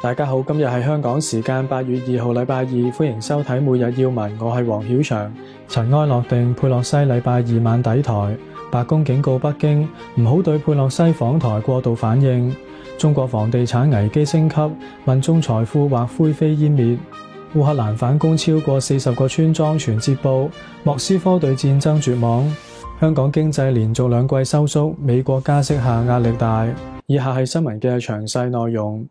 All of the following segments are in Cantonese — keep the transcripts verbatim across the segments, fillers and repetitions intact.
大家好，今日係香港時間八月二號禮拜二，歡迎收睇每日要聞，我係黃曉翔。塵埃落定，佩洛西禮拜二晚抵台，白宮警告北京唔好對佩洛西訪台過度反應。中國房地產危機升級，民眾財富或灰飛煙滅。烏克蘭反攻超過四十個村莊全捷報，莫斯科對戰爭絕望。香港經濟連續兩季收縮，美國加息下壓力大。以下係新聞嘅詳細內容。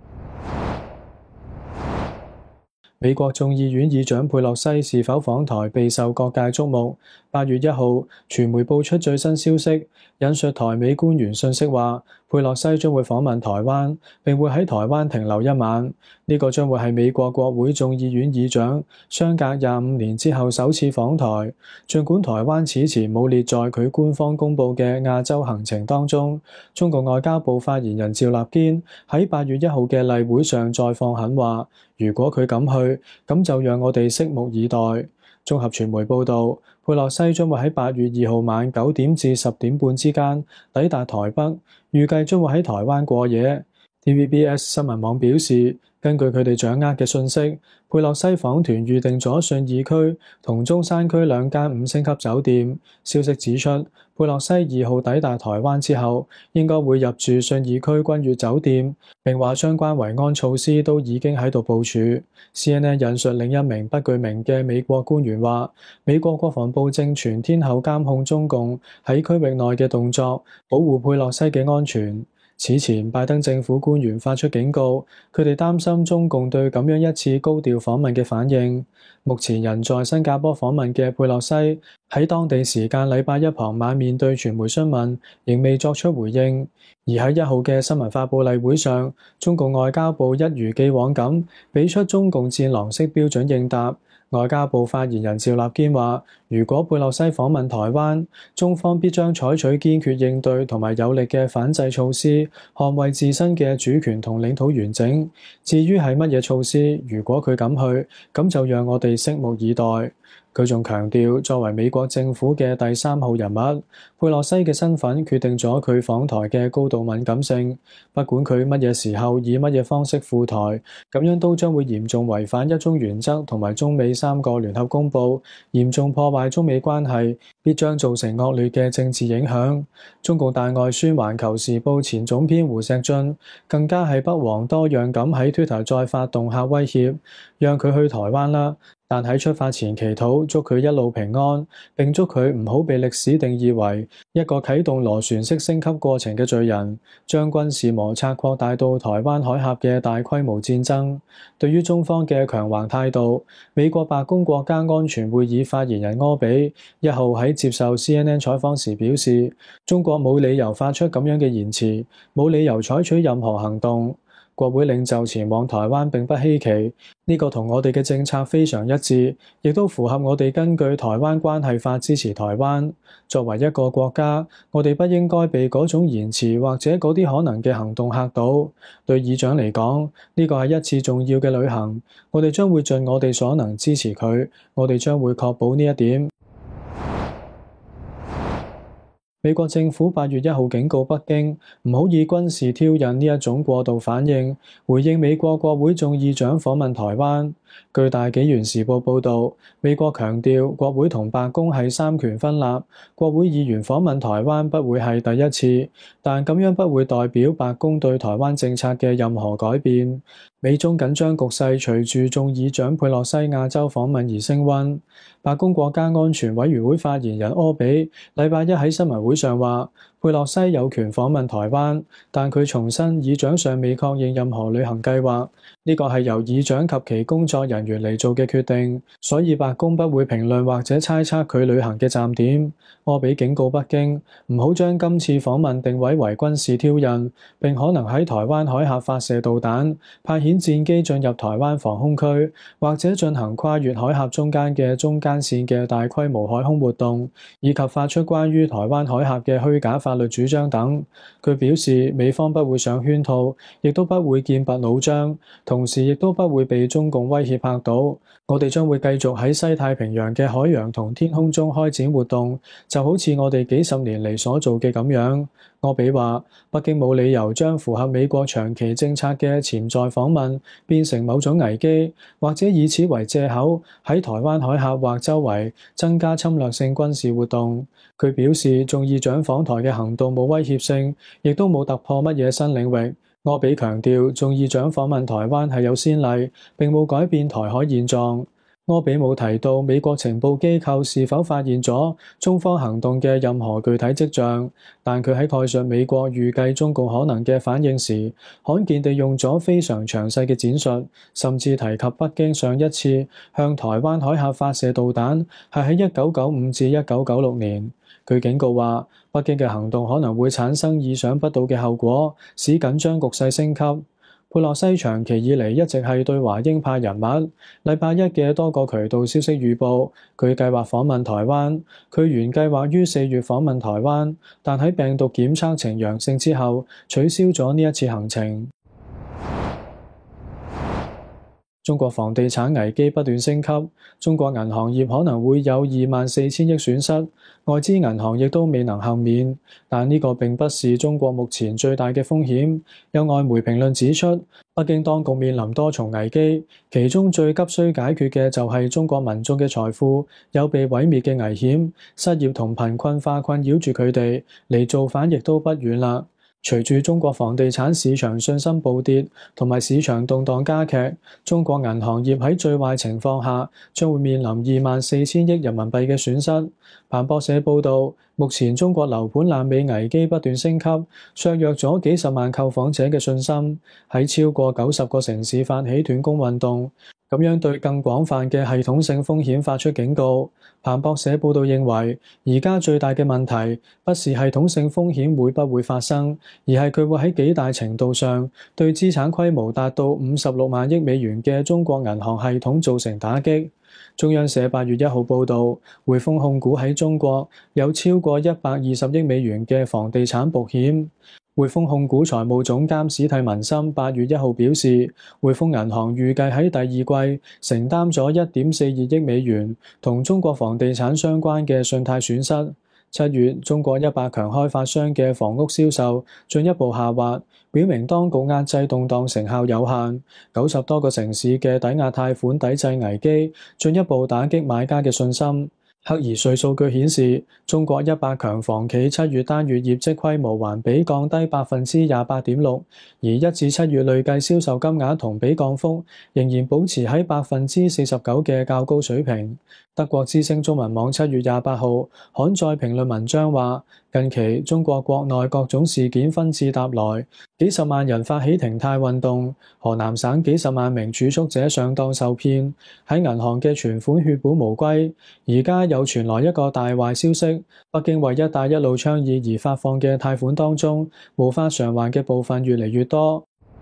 美國眾議院議長佩洛西是否訪台備受各界矚目。八月一號，傳媒報出最新消息，引述台美官員信息話，佩洛西將會訪問台灣，並會喺台灣停留一晚。呢、這個將會係美國國會眾議院議長相隔廿五年之後首次訪台。儘管台灣此前冇列在佢官方公佈嘅亞洲行程當中，中國外交部發言人趙立堅喺八月一號嘅例會上再放狠話，如果佢敢去，咁就讓我哋拭目以待。綜合傳媒報導，佩洛西將會喺八月二號晚九點至十點半之間抵達台北，預計將會喺台灣過夜。T V B S 新聞網表示，根據佢哋掌握嘅信息，佩洛西訪團預定咗信義區同中山區兩間五星級酒店。消息指出，佩洛西二號抵達台灣之後，應該會入住信義區君悅酒店，並話相關維安措施都已經喺度部署。C N N 引述另一名不具名嘅美國官員話，美國國防部正全天候監控中共喺區域內嘅動作，保護佩洛西嘅安全。此前，拜登政府官員發出警告，佢哋擔心中共對咁樣一次高調訪問嘅反應。目前人在新加坡訪問嘅佩洛西喺當地時間禮拜一傍晚面對傳媒詢問，仍未作出回應。而喺一號嘅新聞發佈例會上，中共外交部一如既往咁俾出中共戰狼式標準應答。外交部發言人趙立堅話，如果佩洛西訪問台灣，中方必將採取堅決應對同埋有力嘅反制措施，捍衛自身嘅主權同領土完整。至於係乜嘢措施，如果佢敢去，咁就讓我哋拭目以待。佢仲強調，作為美國政府嘅第三號人物，佩洛西嘅身份決定咗佢訪台嘅高度敏感性。不管佢乜嘢時候以乜嘢方式赴台，咁樣都將會嚴重違反一中原則同埋中美三個聯合公報，嚴重破壞中美關係，必將造成惡劣嘅政治影響。中共大外宣環球時報前總編胡錫進更加係不遑多讓咁喺 Twitter 再發動下威脅，讓佢去台灣啦。但喺出發前祈禱，祝佢一路平安，並祝佢唔好被歷史定義為一個啟動螺旋式升級過程嘅罪人，將軍事摩擦擴大到台灣海峽嘅大規模戰爭。對於中方嘅強橫態度，美國白宮國家安全會議發言人柯比一號喺接受 C N N 採訪時表示，中國冇理由發出咁樣嘅言辭，冇理由採取任何行動。國會領袖前往台灣並不稀奇，呢個同我哋嘅政策非常一致，亦都符合我哋根據台灣關係法支持台灣。作為一個國家，我哋不應該被嗰種言辭或者嗰啲可能嘅行動嚇到。對議長嚟講，呢個係一次重要嘅旅行，我哋將會盡我哋所能支持佢，我哋將會確保呢一點。美國政府八月一號警告北京唔好以軍事挑釁呢一種過度反應回應美國國會眾議長訪問台灣。據大紀元時報報導，美國強調國會同白宮係三權分立，國會議員訪問台灣不會係第一次，但咁樣不會代表白宮對台灣政策嘅任何改變。美中緊張局勢隨住眾議長佩洛西亞洲訪問而升溫。白宮國家安全委員會發言人柯比禮拜一喺新聞會上話，佩洛西有權訪問台灣，但佢重申議長尚未確認任何旅行計劃，呢個係由議長及其工作人員嚟做嘅決定，所以白宮不會評論或者猜測佢旅行嘅站點。柯比警告北京唔好將今次訪問定位為軍事挑釁，並可能喺台灣海峽發射導彈、派遣戰機進入台灣防空區，或者進行跨越海峽中間嘅中間線嘅大規模海空活動，以及發出關於台灣海峽嘅虛假法律主張等。佢表示，美方不會上圈套，亦都不會劍拔弩張，同時亦都不會被中共威脅嚇到。我哋將會繼續喺西太平洋嘅海洋同天空中開展活動，就好似我哋幾十年嚟所做嘅咁樣。 柯比話：北京冇理由將符合美國長期政策嘅潛在訪問變成某種危機，或者以此為藉口喺台灣海峽或周圍增加侵略性軍事活動。佢表示，眾議長訪台嘅行動冇威脅性，亦都冇突破乜嘢新領域。柯比強調，眾議長訪問台灣係有先例，並冇改變台海現狀。柯比冇提到美國情報機構是否發現咗中方行動嘅任何具體跡象，但佢喺概述美國預計中共可能嘅反應時，罕見地用咗非常詳細嘅展述，甚至提及北京上一次向台灣海峽發射導彈係喺一九九五至一九九六年。佢警告話，北京嘅行動可能會產生意想不到嘅後果，使緊張局勢升級。佩洛西長期以嚟一直係對華鷹派人物。禮拜一嘅多個渠道消息預報，佢計劃訪問台灣。佢原計劃於四月訪問台灣，但喺病毒檢測呈陽性之後，取消咗呢一次行程。中國房地產危機不斷升級，中國銀行業可能會有二萬四千億損失，外資銀行亦都未能幸免。但呢個並不是中國目前最大嘅風險。有外媒評論指出，北京當局面臨多重危機，其中最急需解決嘅就係中國民眾嘅財富有被毀滅嘅危險，失業同貧困化困擾住佢哋，離造反亦都不遠啦。隨住中國房地產市場信心暴跌同埋市場動盪加劇，中國銀行業喺最壞情況下將會面臨二萬四千億人民幣嘅損失。彭博社報導，目前中國樓盤爛尾危機不斷升級，削弱咗幾十萬購房者嘅信心，喺超過九十個城市發起斷供運動，咁樣對更廣泛嘅系統性風險發出警告。彭博社報導認為，而家最大嘅問題不是系統性風險會不會發生，而係佢會喺幾大程度上對資產規模達到五十六萬億美元嘅中國銀行系統造成打擊。中央社八月一號報導，匯豐控股喺中國有超過一百二十億美元嘅房地產保險。匯豐控股財務總監史蒂文森八月一號表示，匯豐銀行預計喺第二季承擔咗一點四二億美元同中國房地產相關嘅信貸損失。七月，中國一百強開發商嘅房屋銷售進一步下滑，表明當局壓制動盪成效有限。九十多個城市嘅抵押貸款抵制危機進一步打擊買家嘅信心。赫爾瑞數據顯示，中國一百強房企七月單月業績規模環比降低百分之廿八點六，而一至七月累計銷售金額同比降幅仍然保持喺百分之四十九嘅較高水平。德國之聲中文網七月廿八號刊載評論文章話，近期中國國內各種事件紛至沓來，幾十萬人發起停貸運動，河南省幾十萬名儲蓄者上當受騙，喺銀行嘅存款血本無歸。而家又傳來一個大壞消息，北京為一帶一路倡議而發放嘅貸款當中，無法償還嘅部分越嚟越多。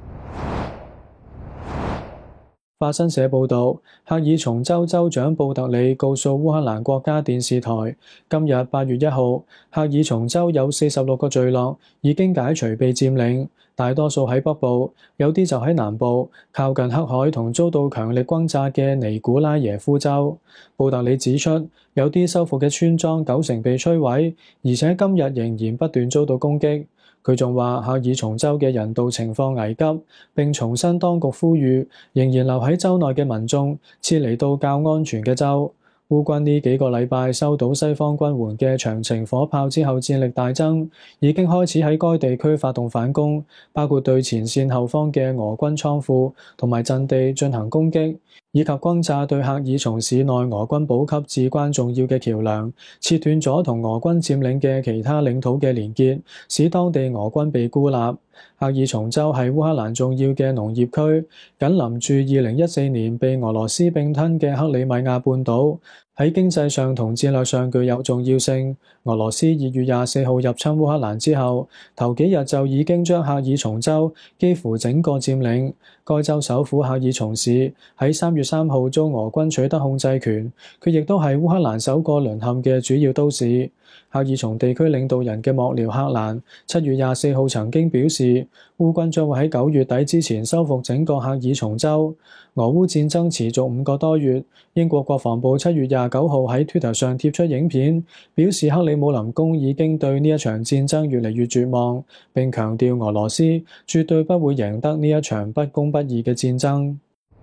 法新社報導，赫爾松州州長布特里告訴烏克蘭國家電視台，今日八月一號，赫爾松州有四十六個聚落已經解除被佔領，大多數喺北部，有啲就喺南部，靠近黑海同遭到強力轟炸嘅尼古拉耶夫州。布特里指出，有啲收復嘅村莊九成被摧毀，而且今日仍然不斷遭到攻擊。佢仲話，赫爾松州嘅人道情況危急，並重申當局呼籲仍然留喺州內嘅民眾撤離到較安全嘅州。烏軍呢幾個禮拜收到西方軍援嘅長程火炮之後，戰力大增，已經開始喺該地區發動反攻，包括對前線後方嘅俄軍倉庫同埋陣地進行攻擊，以及轟炸對赫爾松市內俄軍補給至關重要嘅橋梁，切斷咗同俄軍佔領嘅其他領土嘅連結，使當地俄軍被孤立。赫爾松州係烏克蘭重要嘅農業區，緊鄰住二零一四年被俄羅斯併吞嘅克里米亞半島，喺經濟上同戰略上具有重要性。俄羅斯二月廿四號入侵烏克蘭之後，頭幾日就已經將赫爾松州幾乎整個佔領。 該州首府赫爾松市喺三月三號遭俄軍取得控制權，佢亦都係烏克蘭首個淪陷嘅主要都市。赫爾松地區領導人嘅幕僚克蘭七月廿四號曾經表示，烏軍將會喺九月底之前收復整個赫爾松州。俄烏戰爭持續五個多月，英國國防部七月廿九號喺 Twitter 上貼出影片，表示克里姆林宮已經對呢一場戰爭越嚟越絕望，並強調俄羅斯絕對不會贏得呢一場不公不義嘅戰爭。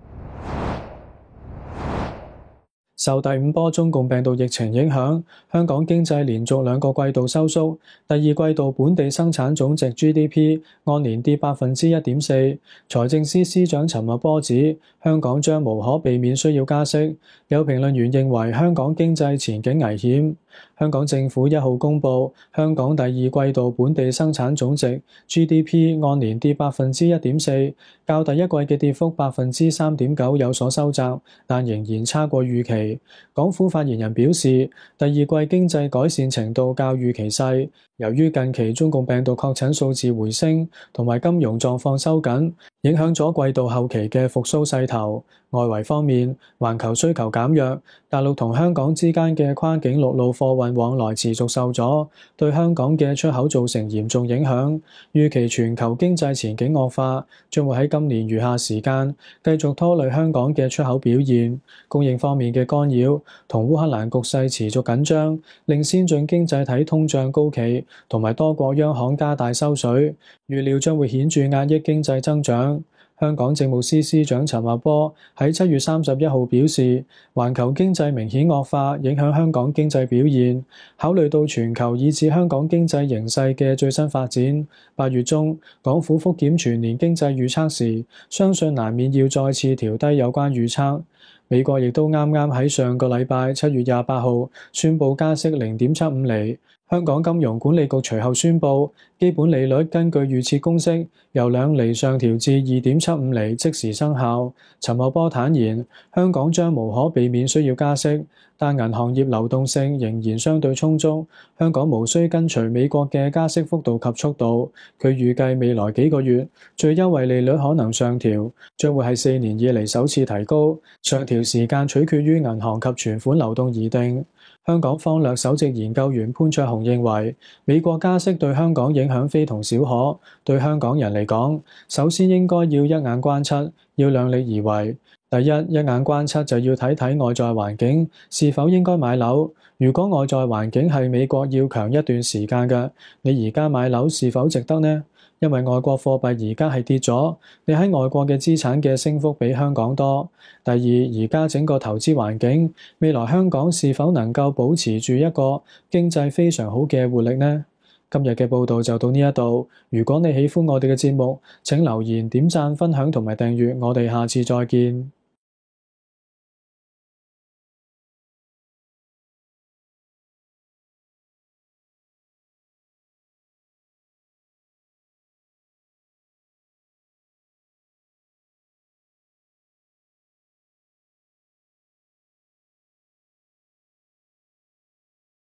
受第五波中共病毒疫情影響，香港經濟連續兩個季度收縮，第二季度本地生產總值 G D P 按年跌百分之一點四。財政司司長陳茂波指，香港將無可避免需要加息。有評論員認為香港經濟前景危險。香港政府一號公佈，香港第二季度本地生產總值 G D P 按年跌百分之一點四，較第一季嘅跌幅百分之三點九有所收窄，但仍然差過預期。港府發言人表示，第二季經濟改善程度較預期細，由於近期中共病毒確診數字回升，同埋金融狀況收緊，影響咗季度後期嘅復甦勢頭。外圍方面，環球需求減弱，大陸同香港之間嘅跨境陸路貨運往來持續受阻，對香港嘅出口造成嚴重影響。預期全球經濟前景惡化，將會喺今年餘下時間繼續拖累香港嘅出口表現。供應方面嘅干擾同烏克蘭局勢持續緊張，令先進經濟體通脹高企，同埋多國央行加大收水，預料將會顯著壓抑經濟增長。香港政務司司長陳茂波喺七月三十一號表示，環球經濟明顯惡化，影響香港經濟表現。考慮到全球以至香港經濟形勢嘅最新發展，八月中港府復檢全年經濟預測時，相信難免要再次調低有關預測。美國亦都啱啱喺上個禮拜七月廿八號宣布加息零點七五厘。香港金融管理局隨後宣布，基本利率根據預設公式由兩厘上調至二點七五厘，即時生效。陳茂波坦言，香港將無可避免需要加息，但銀行業流動性仍然相對充足，香港無需跟隨美國嘅加息幅度及速度。佢預計未來幾個月最優惠利率可能上調，將會係四年以嚟首次提高，上調時間取決於銀行及存款流動而定。香港方略首席研究員潘卓雄認為，美國加息對香港影響非同小可。對香港人嚟講，首先應該要一眼關七，要量力而為。第一，一眼關七就要睇睇外在環境是否應該買樓。如果外在環境係美國要強一段時間嘅，你而家買樓是否值得呢？因為外國貨幣而家係跌咗，你喺外國嘅資產嘅升幅比香港多。第二，而家整個投資環境，未來香港是否能夠保持住一個經濟非常好嘅活力呢？今日嘅報道就到呢一度。如果你喜歡我哋嘅節目，請留言、點讚、分享同埋訂閱。我哋下次再見。